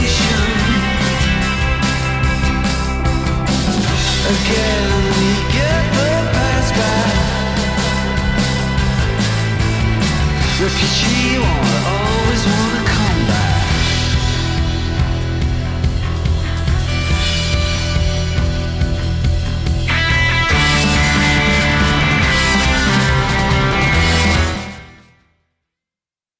Again, we get the past back. Refugee won't always wanna